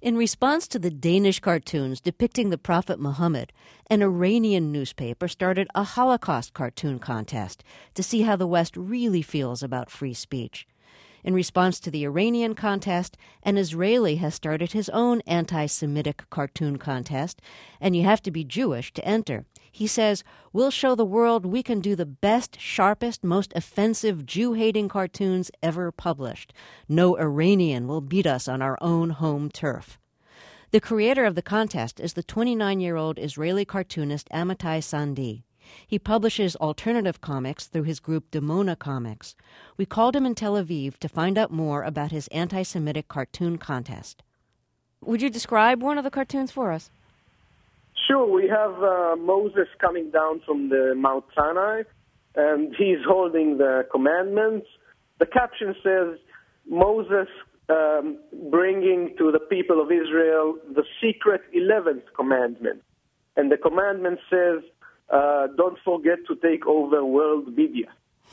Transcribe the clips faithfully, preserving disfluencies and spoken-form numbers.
In response to the Danish cartoons depicting the Prophet Muhammad, an Iranian newspaper started a Holocaust cartoon contest to see how the West really feels about free speech. In response to the Iranian contest, an Israeli has started his own anti-Semitic cartoon contest, and you have to be Jewish to enter. He says, "We'll show the world we can do the best, sharpest, most offensive Jew-hating cartoons ever published. No Iranian will beat us on our own home turf." The creator of the contest is the twenty-nine-year-old Israeli cartoonist Amitai Sandi. He publishes alternative comics through his group Demona Comics. We called him in Tel Aviv to find out more about his anti-Semitic cartoon contest. Would you describe one of the cartoons for us? Sure. We have uh, Moses coming down from the Mount Sinai, and he's holding the commandments. The caption says, Moses um, bringing to the people of Israel the secret eleventh commandment. And the commandment says, Uh, don't forget to take over world media.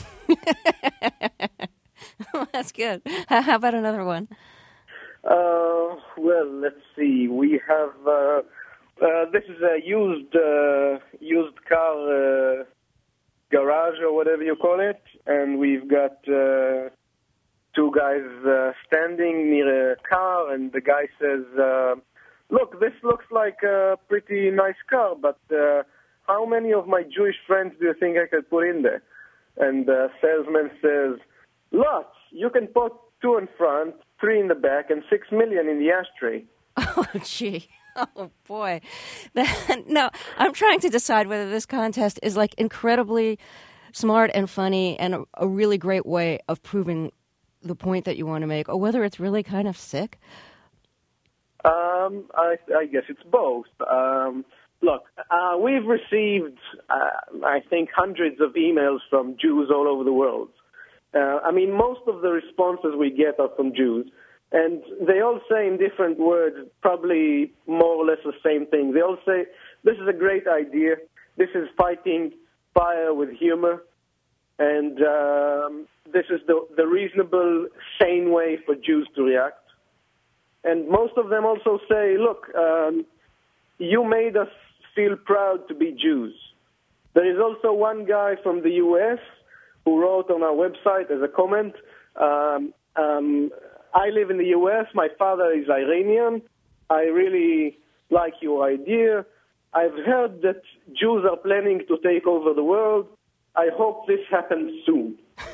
That's good. How about another one? Uh, well, let's see. We have uh, uh, this is a used uh, used car uh, garage or whatever you call it, and we've got uh, two guys uh, standing near a car, and the guy says, uh, "Look, this looks like a pretty nice car, but." Uh, How many of my Jewish friends do you think I could put in there? And the salesman says, lots. You can put two in front, three in the back, and six million in the ashtray. Oh, gee. Oh, boy. That, no, I'm trying to decide whether this contest is like incredibly smart and funny and a, a really great way of proving the point that you want to make, or whether it's really kind of sick. Um, I, I guess it's both. Um Look, uh, we've received, uh, I think, hundreds of emails from Jews all over the world. Uh, I mean, most of the responses we get are from Jews, and they all say in different words probably more or less the same thing. They all say, this is a great idea. This is fighting fire with humor, and um, this is the, the reasonable, sane way for Jews to react. And most of them also say, look, um, you made us feel proud to be Jews. There is also one guy from the U S who wrote on our website as a comment, um, um, I live in the U S, my father is Iranian, I really like your idea. I've heard that Jews are planning to take over the world. I hope this happens soon.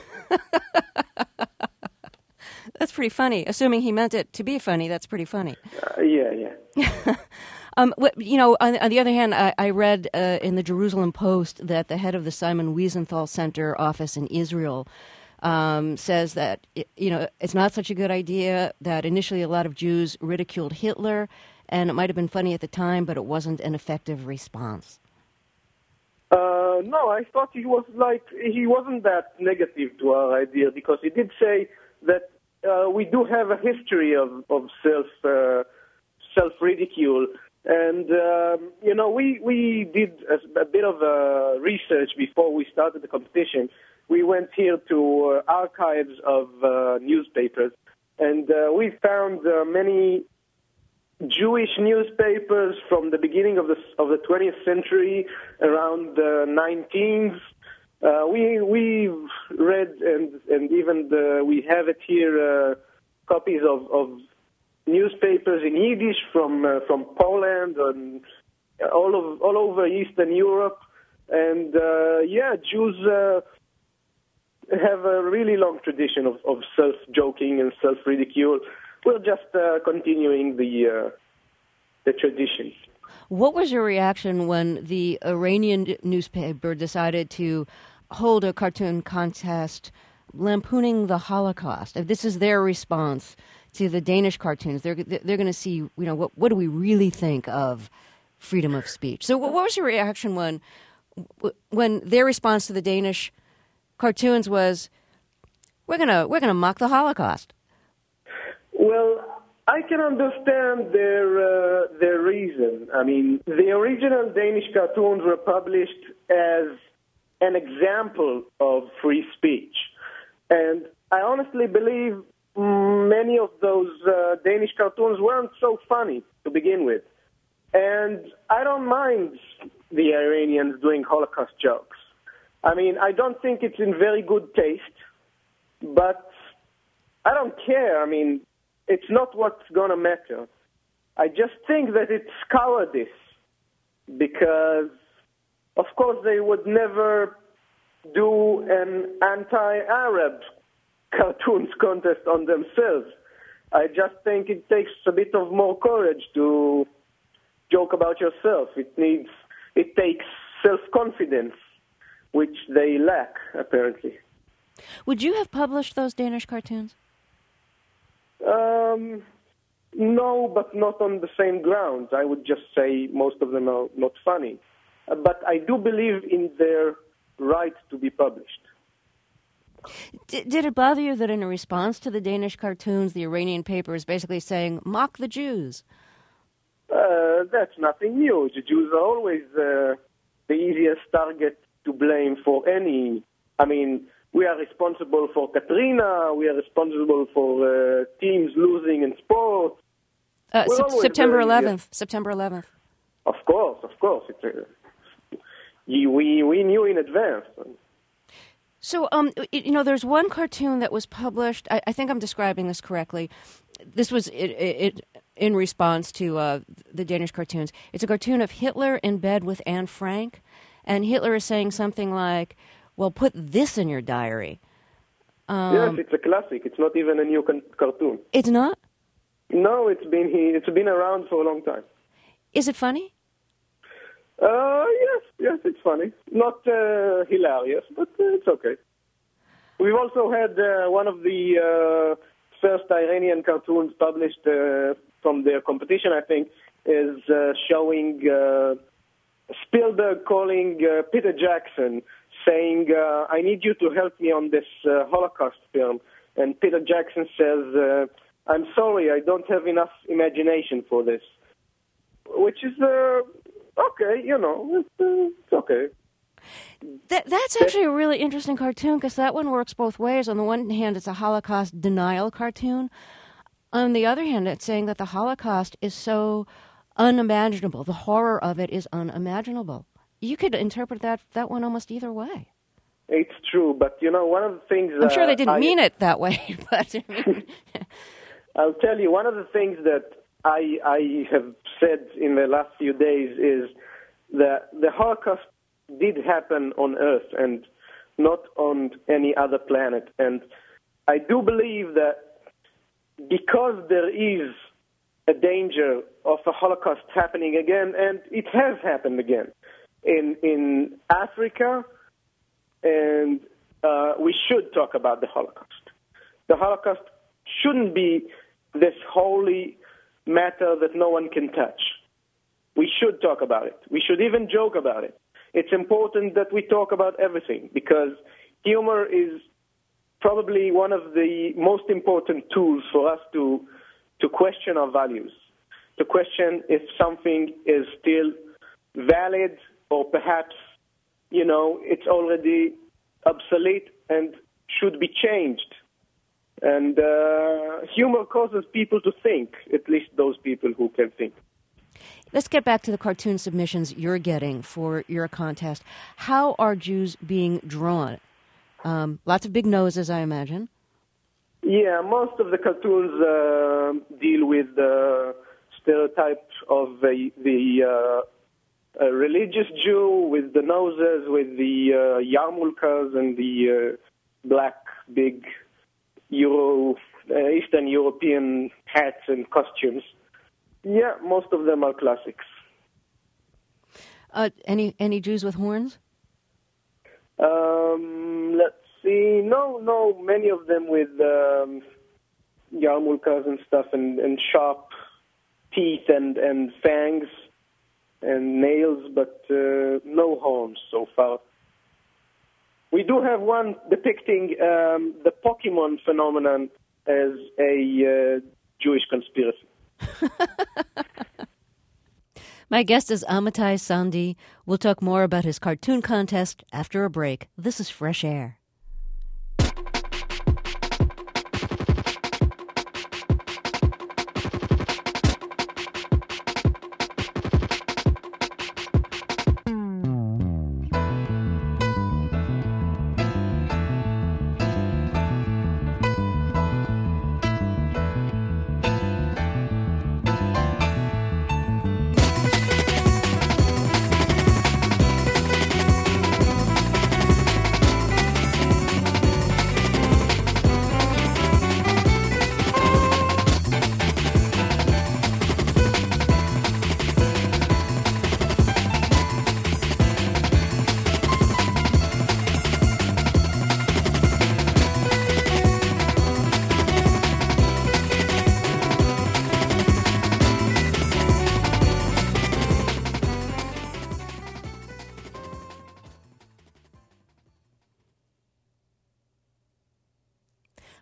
That's pretty funny. Assuming he meant it to be funny, that's pretty funny. Uh, yeah, yeah. Um, you know, on, on the other hand, I, I read uh, in the Jerusalem Post that the head of the Simon Wiesenthal Center office in Israel um, says that, you know, it's not such a good idea, that initially a lot of Jews ridiculed Hitler, and it might have been funny at the time, but it wasn't an effective response. Uh, no, I thought he was like, he wasn't that negative to our idea, because he did say that uh, we do have a history of, of self, uh, self-ridicule. And, um, you know, we, we did a, a bit of uh, research before we started the competition. We went here to uh, archives of uh, newspapers, and uh, we found uh, many Jewish newspapers from the beginning of the of the twentieth century, around the nineteenth. Uh, we we've read and and even the, we have it here uh, copies of. of newspapers in Yiddish from uh, from Poland and all of all over Eastern Europe, and uh, yeah, Jews uh, have a really long tradition of, of self-joking and self-ridicule. We're just uh, continuing the uh, the tradition. What was your reaction when the Iranian newspaper decided to hold a cartoon contest lampooning the Holocaust? This is their response to the Danish cartoons. They're they're going to see, you know, what what do we really think of freedom of speech? So, what was your reaction when when their response to the Danish cartoons was, we're gonna we're gonna mock the Holocaust? Well, I can understand their uh, their reason. I mean, the original Danish cartoons were published as an example of free speech, and I honestly believe many of those uh, Danish cartoons weren't so funny to begin with. And I don't mind the Iranians doing Holocaust jokes. I mean, I don't think it's in very good taste, but I don't care. I mean, it's not what's going to matter. I just think that it's cowardice because, of course, they would never do an anti-Arab cartoons contest on themselves. I just think it takes a bit of more courage to joke about yourself. It needs, it takes self-confidence, which they lack, apparently. Would you have published those Danish cartoons? Um, no, but not on the same grounds. I would just say most of them are not funny. Uh, but I do believe in their right to be published. D- did it bother you that in response to the Danish cartoons, the Iranian paper is basically saying, mock the Jews? Uh, that's nothing new. The Jews are always uh, the easiest target to blame for any... I mean, we are responsible for Katrina, we are responsible for uh, teams losing in sports. Uh, se- September eleventh. September eleventh. Of course, of course. It's, uh, we, we knew in advance. So, um, you know, there's one cartoon that was published. I, I think I'm describing this correctly. This was it, it, in response to uh, the Danish cartoons. It's a cartoon of Hitler in bed with Anne Frank, and Hitler is saying something like, well, put this in your diary. Um, yes, it's a classic. It's not even a new con- cartoon. It's not? No, it's been it's been around for a long time. Is it funny? Uh, yes, yes, it's funny. Not uh, hilarious, but uh, it's okay. We've also had uh, one of the uh, first Iranian cartoons published uh, from their competition, I think, is uh, showing uh, Spielberg calling uh, Peter Jackson, saying, uh, I need you to help me on this uh, Holocaust film. And Peter Jackson says, uh, I'm sorry, I don't have enough imagination for this. Which is... Uh, Okay, you know, it's, uh, it's okay. That, that's actually a really interesting cartoon because that one works both ways. On the one hand, it's a Holocaust denial cartoon. On the other hand, it's saying that the Holocaust is so unimaginable. The horror of it is unimaginable. You could interpret that, that one almost either way. It's true, but, you know, one of the things... I'm sure they uh, didn't I, mean it that way, but... I mean, I'll tell you, one of the things that I, I have said in the last few days is that the Holocaust did happen on Earth and not on any other planet. And I do believe that because there is a danger of a Holocaust happening again, and it has happened again, in, in Africa, and uh, we should talk about the Holocaust. The Holocaust shouldn't be this holy matter that no one can touch. We should talk about it. We should even joke about it. It's important that we talk about everything because humor is probably one of the most important tools for us to to question our values, to question if something is still valid or perhaps, you know, it's already obsolete and should be changed. And uh, humor causes people to think, at least those people who can think. Let's get back to the cartoon submissions you're getting for your contest. How are Jews being drawn? Um, lots of big noses, I imagine. Yeah, most of the cartoons uh, deal with the stereotype of the, the uh, religious Jew with the noses, with the uh, yarmulkes and the uh, black big Euro, uh, Eastern European hats and costumes. Yeah, most of them are classics. Uh, any any Jews with horns? Um, let's see. No, no, many of them with um, yarmulkes and stuff and, and sharp teeth and, and fangs and nails, but uh, no horns so far. We do have one depicting um, the Pokemon phenomenon as a uh, Jewish conspiracy. My guest is Amitai Sandi. We'll talk more about his cartoon contest after a break. This is Fresh Air.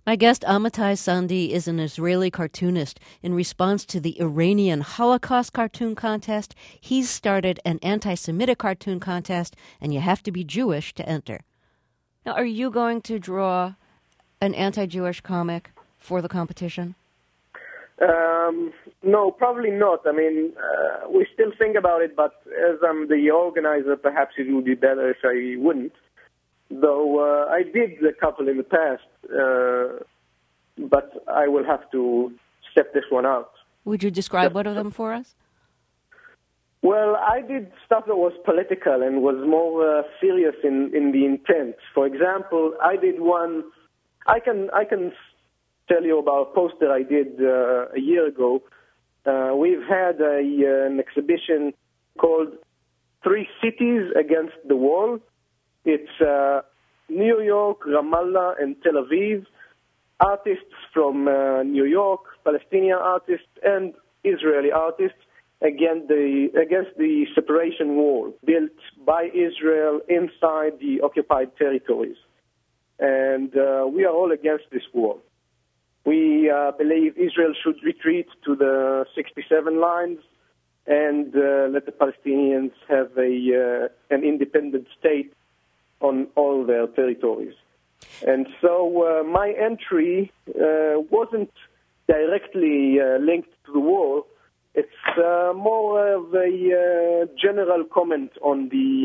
My guest, Amitai Sandi, is an Israeli cartoonist. In response to the Iranian Holocaust cartoon contest, he's started an anti-Semitic cartoon contest, and you have to be Jewish to enter. Now, are you going to draw an anti-Jewish comic for the competition? Um, no, probably not. I mean, uh, we still think about it, but as I'm the organizer, perhaps it would be better if I wouldn't. Though uh, I did a couple in the past, uh, but I will have to step this one out. Would you describe one of them for us? Well, I did stuff that was political and was more uh, serious in, in the intent. For example, I did one. I can I can tell you about a poster I did uh, a year ago. Uh, we've had a, uh, an exhibition called Three Cities Against the Wall. It's uh, New York, Ramallah, and Tel Aviv. Artists from uh, New York, Palestinian artists, and Israeli artists against the, against the separation wall built by Israel inside the occupied territories. And uh, we are all against this wall. We uh, believe Israel should retreat to the sixty-seven lines and uh, let the Palestinians have a uh, an independent state on all their territories. And so uh, my entry uh, wasn't directly uh, linked to the war. It's uh, more of a uh, general comment on the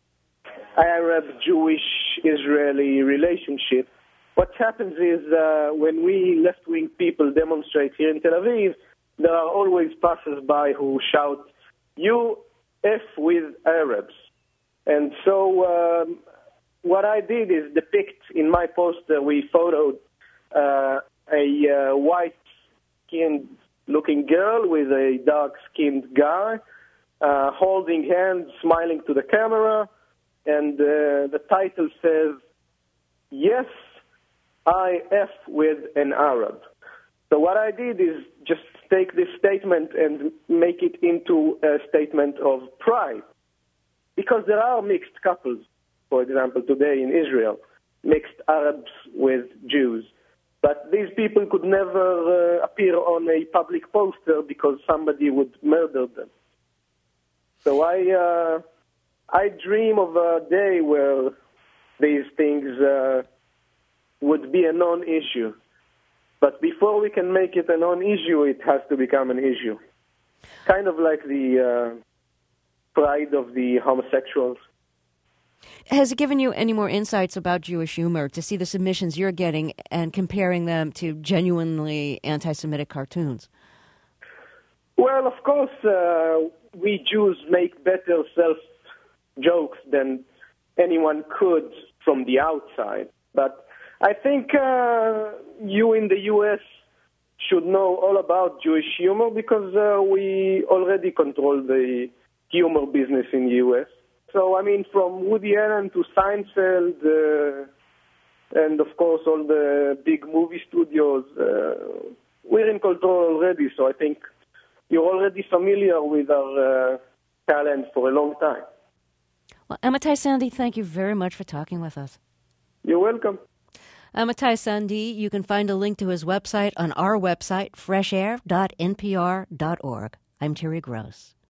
Arab-Jewish-Israeli relationship. What happens is uh, when we left-wing people demonstrate here in Tel Aviv, there are always passers-by who shout, "You F with Arabs." And so um, what I did is depict in my poster, we photoed uh, a uh, white-skinned looking girl with a dark-skinned guy, uh, holding hands, smiling to the camera, and uh, the title says, "Yes, I F with an Arab." So what I did is just take this statement and make it into a statement of pride. Because there are mixed couples, for example, today in Israel, mixed Arabs with Jews. But these people could never uh, appear on a public poster because somebody would murder them. So I uh, I dream of a day where these things uh, would be a non-issue. But before we can make it a non-issue, it has to become an issue. Kind of like the uh, pride of the homosexuals. Has it given you any more insights about Jewish humor to see the submissions you're getting and comparing them to genuinely anti-Semitic cartoons? Well, of course, uh, we Jews make better self-jokes than anyone could from the outside. But I think uh, you in the U S should know all about Jewish humor because uh, we already control the humor business in the U S. So, I mean, from Woody Allen to Seinfeld, uh, and of course all the big movie studios, uh, we're in control already. So I think you're already familiar with our uh, talent for a long time. Well, Amitai Sandi, thank you very much for talking with us. You're welcome. Amitai Sandi, you can find a link to his website on our website, fresh air dot n p r dot org. I'm Terry Gross.